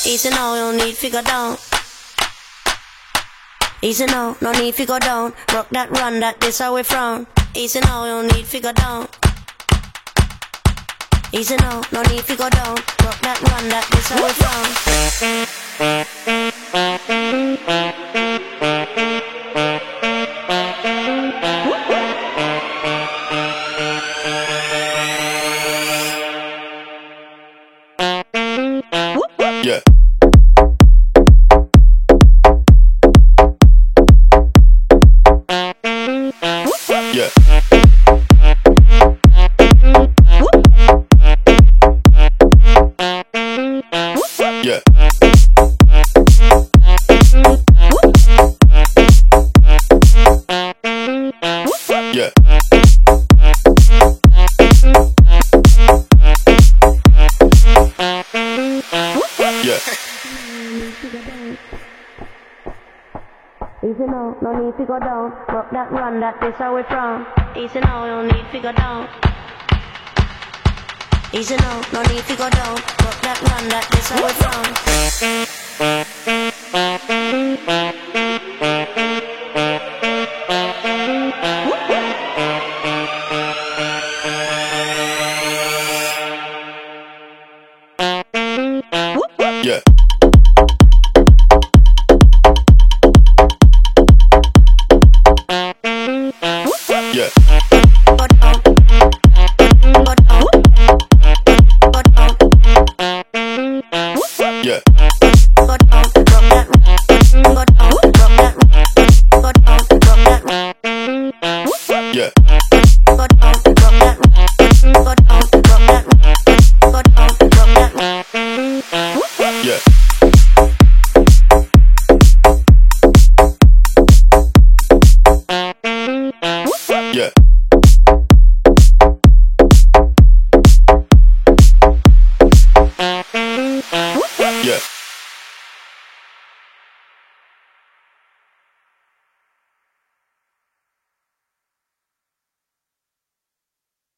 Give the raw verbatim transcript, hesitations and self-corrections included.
Easy now, you need to go down. Easy now, no need to go down. Rock that run, that this how we frown. Easy now, you need to go down. Easy now, no need to go down. Rock that run, that this how we frown. Yeah. Yeah. Yeah. Yeah. Yeah. Easy now, no need to go down. Rock that run, that this how we frown. Easy now, no need to go down. Easy now, no need to go down. Rock that run, that this how we frown. Yeah.